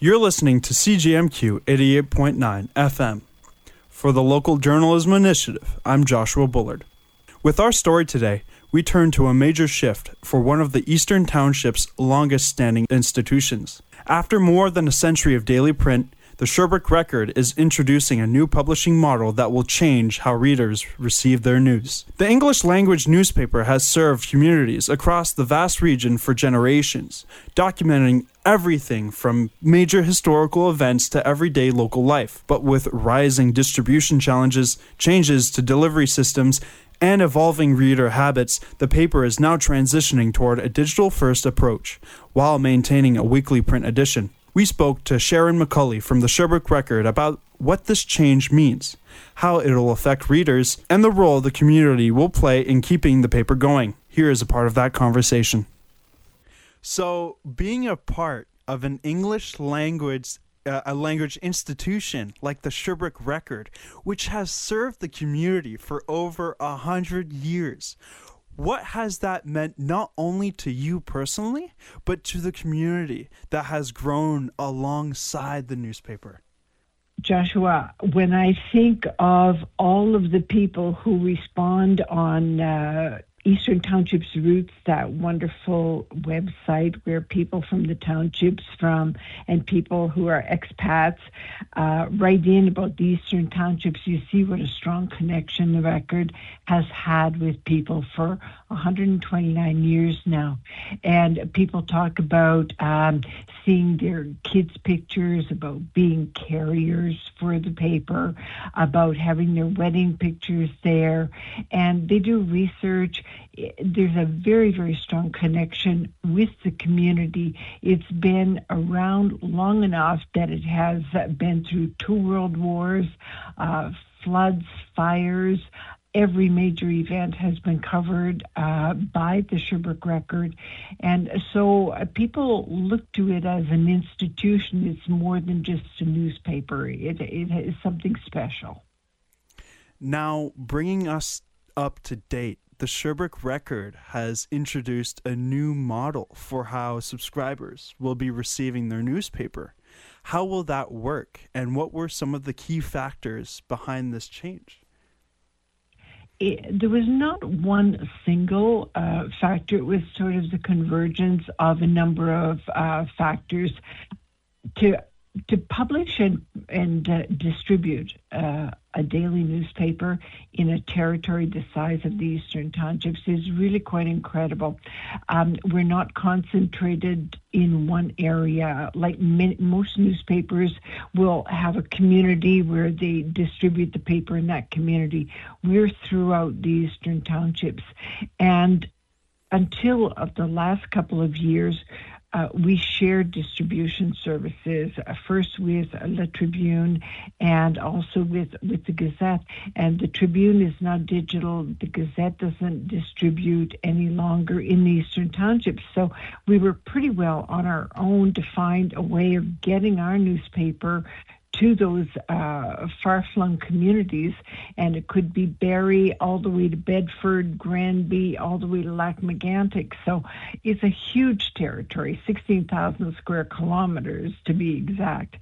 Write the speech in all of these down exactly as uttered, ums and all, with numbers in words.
You're listening to C G M Q eighty-eight point nine F M. For the Local Journalism Initiative, I'm Joshua Bullard. With our story today, we turn to a major shift for one of the Eastern Township's longest-standing institutions. After more than a century of daily print, the Sherbrooke Record is introducing a new publishing model that will change how readers receive their news. The English-language newspaper has served communities across the vast region for generations, documenting everything from major historical events to everyday local life. But with rising distribution challenges, changes to delivery systems, and evolving reader habits, the paper is now transitioning toward a digital-first approach, while maintaining a weekly print edition. We spoke to Sharon McCulley from the Sherbrooke Record about what this change means, how it'll affect readers, and the role the community will play in keeping the paper going. Here is a part of that conversation. So, being a part of an English language uh, a language institution like the Sherbrooke Record, which has served the community for over a hundred years, what has that meant not only to you personally, but to the community that has grown alongside the newspaper? Joshua, when I think of all of the people who respond on uh, Eastern Township's Roots, that wonderful website where people from the townships from and people who are expats uh, write in about the Eastern Townships, you see what a strong connection the Record has had with people for one hundred twenty-nine years now. And people talk about um, seeing their kids' pictures, about being carriers for the paper, about having their wedding pictures there. And they do research. There's a very, very strong connection with the community. It's been around long enough that it has been through two world wars, uh, floods, fires. Every major event has been covered uh, by the Sherbrooke Record. And so uh, people look to it as an institution. It's more than just a newspaper. It, it is something special. Now, bringing us up to date, the Sherbrooke Record has introduced a new model for how subscribers will be receiving their newspaper. How will that work, and what were some of the key factors behind this change? It, there was not one single uh, factor. It was sort of the convergence of a number of uh, factors. To to publish and, and uh, distribute uh, a daily newspaper in a territory the size of the Eastern Townships is really quite incredible. Um, we're not concentrated in one area. Like many, most newspapers will have a community where they distribute the paper in that community. We're throughout the Eastern Townships. And until of the last couple of years, Uh, we shared distribution services, uh, first with uh, La Tribune and also with, with the Gazette. And the Tribune is now digital. The Gazette doesn't distribute any longer in the Eastern Townships. So we were pretty well on our own to find a way of getting our newspaper to those uh, far-flung communities, and it could be Barrie all the way to Bedford, Granby, all the way to Lac-Megantic. So it's a huge territory, sixteen thousand square kilometers to be exact.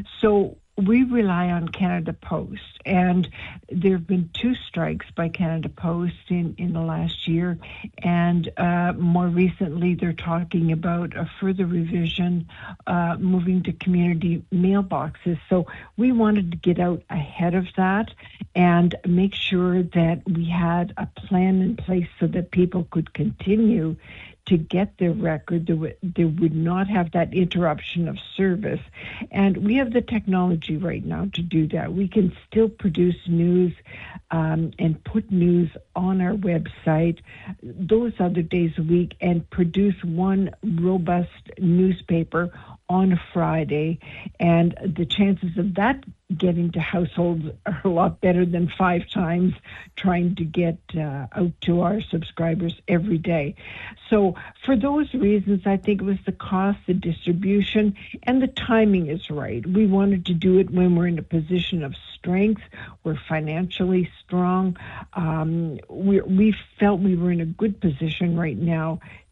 So we rely on Canada Post, and there have been two strikes by Canada Post in, in the last year, and uh, more recently they're talking about a further revision, uh, moving to community mailboxes. So we wanted to get out ahead of that and make sure that we had a plan in place so that people could continue to get their record. There would, there would not have that interruption of service. And we have the technology right now to do that. We can still produce news um, and put news on our website those other days a week and produce one robust newspaper on a Friday. And the chances of that getting to households are a lot better than five times trying to get uh, out to our subscribers every day. So for those reasons, I think it was the cost, the distribution, and the timing is right. We wanted to do it when we're in a position of strength. We're financially strong. Um, we, we felt we were in a good position right now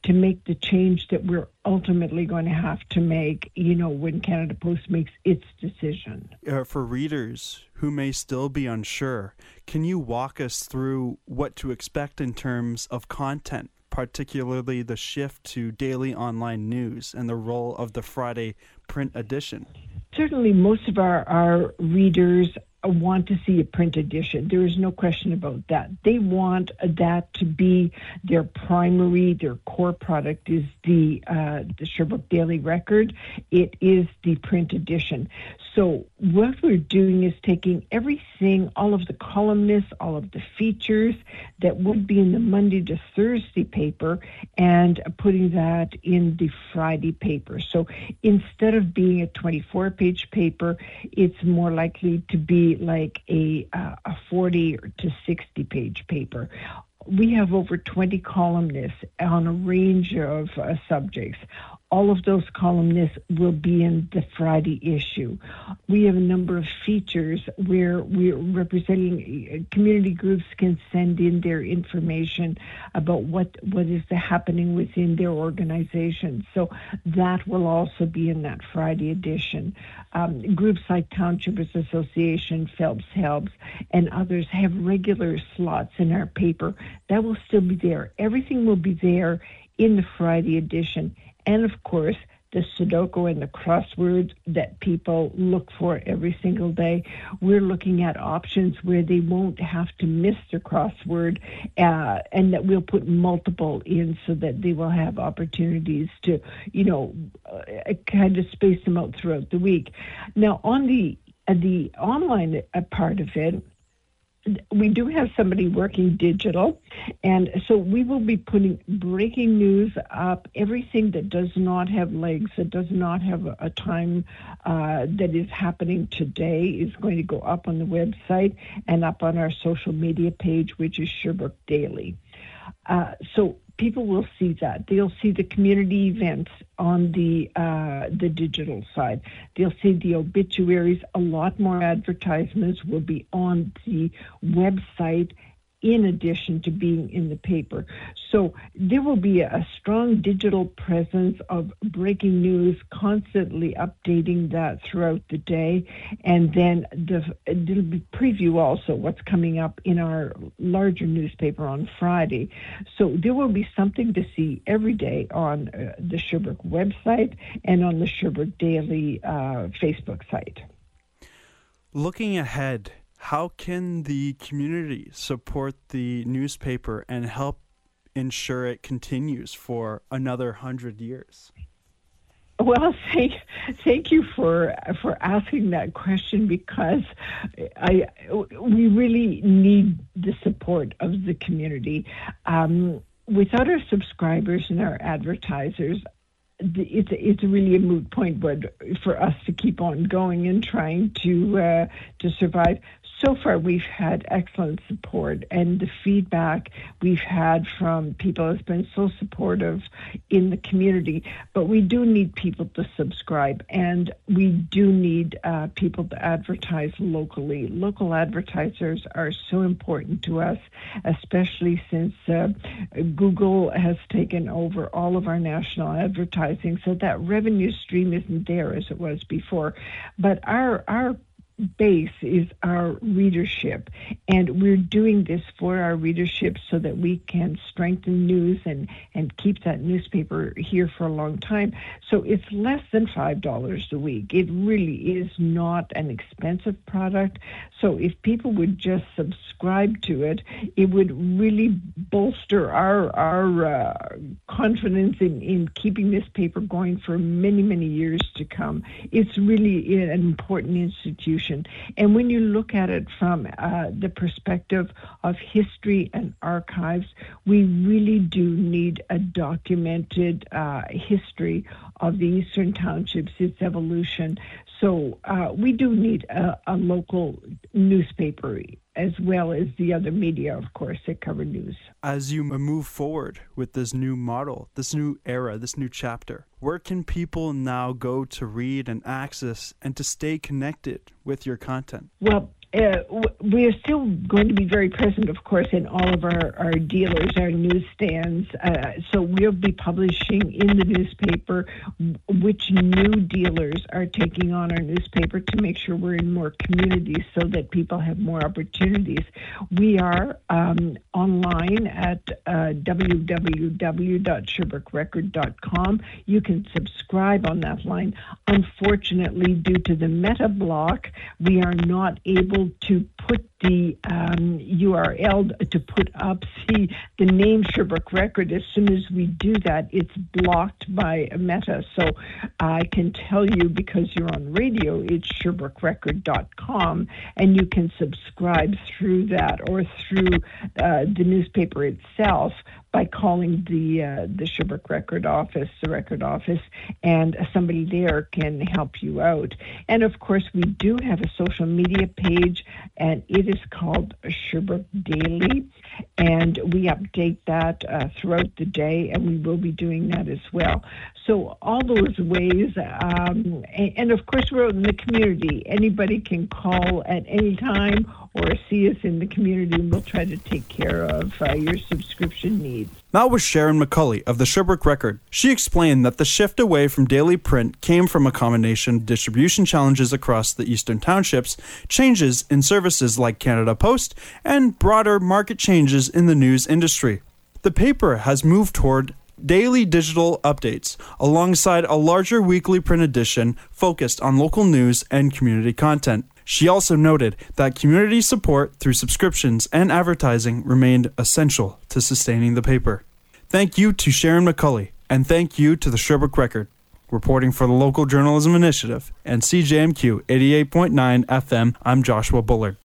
to make the change that we're ultimately going to have to make, you know, when Canada Post makes its decision. Uh, for readers who may still be unsure, can you walk us through what to expect in terms of content, particularly the shift to daily online news and the role of the Friday print edition? Certainly, most of our, our readers want to see a print edition. There is no question about that. They want that to be their primary, their core product is the uh, the Sherbrooke Daily Record. It is the print edition. So what we're doing is taking everything, all of the columnists, all of the features that would be in the Monday to Thursday paper and putting that in the Friday paper. So instead of being a twenty-four page paper, it's more likely to be like a, uh, a forty to sixty page paper. We have over twenty columnists on a range of uh, subjects. All of those columnists will be in the Friday issue. We have a number of features where we're representing community groups can send in their information about what, what is happening within their organization. So that will also be in that Friday edition. Um, groups like Townshippers Association, Phelps Helps, and others have regular slots in our paper. That will still be there. Everything will be there in the Friday edition. And of course, the Sudoku and the crosswords that people look for every single day. We're looking at options where they won't have to miss their crossword, uh, and that we'll put multiple in so that they will have opportunities to, you know, uh, kind of space them out throughout the week. Now, on the uh, the online uh, part of it, we do have somebody working digital, and so we will be putting breaking news up, everything that does not have legs, that does not have a, a time uh, that is happening today is going to go up on the website and up on our social media page, which is Sherbrooke Daily. Uh, so people will see that. They'll see the community events on the uh, the digital side. They'll see the obituaries. A lot more advertisements will be on the website in addition to being in the paper. So there will be a strong digital presence of breaking news, constantly updating that throughout the day. And then the, there'll be preview also what's coming up in our larger newspaper on Friday. So there will be something to see every day on uh, the Sherbrooke website and on the Sherbrooke Daily uh, Facebook site. Looking ahead, how can the community support the newspaper and help ensure it continues for another hundred years? Well, thank, thank you for for asking that question, because I we really need the support of the community. Um, without our subscribers and our advertisers, it's it's really a moot point, but for us to keep on going and trying to uh, to survive. So far, we've had excellent support, and the feedback we've had from people has been so supportive in the community. But we do need people to subscribe, and we do need uh, people to advertise locally. Local advertisers are so important to us, especially since uh, Google has taken over all of our national advertising, so that revenue stream isn't there as it was before. But our our base is our readership, and we're doing this for our readership so that we can strengthen news and and keep that newspaper here for a long time. So it's less than five dollars a week. It really is not an expensive product. So if people would just subscribe to it, it would really bolster our our uh, confidence in in keeping this paper going for many many years to come. It's really an important institution. And when you look at it from uh, the perspective of history and archives, we really do need a documented uh, history of the Eastern Townships, its evolution. So uh, we do need a, a local newspaper, as well as the other media, of course, that cover news. As you move forward with this new model, this new era, this new chapter, where can people now go to read and access and to stay connected with your content? Well, Uh, we are still going to be very present, of course, in all of our, our dealers, our newsstands. Uh, so we'll be publishing in the newspaper which new dealers are taking on our newspaper to make sure we're in more communities so that people have more opportunities. We are um, online at uh, w w w dot sherbrooke record dot com. You can subscribe on that line. Unfortunately, due to the meta block, we are not able to put the um, U R L to put up the, the name Sherbrooke Record. As soon as we do that, it's blocked by Meta. So I can tell you, because you're on radio, it's sherbrooke record dot com, and you can subscribe through that or through uh, the newspaper itself by calling the uh, the Sherbrooke Record office, the record office, and somebody there can help you out. And of course, we do have a social media page, and it is called Sherbrooke Daily, and we update that uh, throughout the day, and we will be doing that as well. So all those ways, um, and, and of course, we're out in the community. Anybody can call at any time or see us in the community, and we'll try to take care of uh, your subscription needs. That was Sharon McCulley of the Sherbrooke Record. She explained that the shift away from daily print came from a combination of distribution challenges across the eastern townships, changes in services like Canada Post, and broader market changes in the news industry. The paper has moved toward daily digital updates, alongside a larger weekly print edition focused on local news and community content. She also noted that community support through subscriptions and advertising remained essential to sustaining the paper. Thank you to Sharon McCulley, and thank you to the Sherbrooke Record. Reporting for the Local Journalism Initiative and C J M Q eighty-eight point nine F M, I'm Joshua Bullard.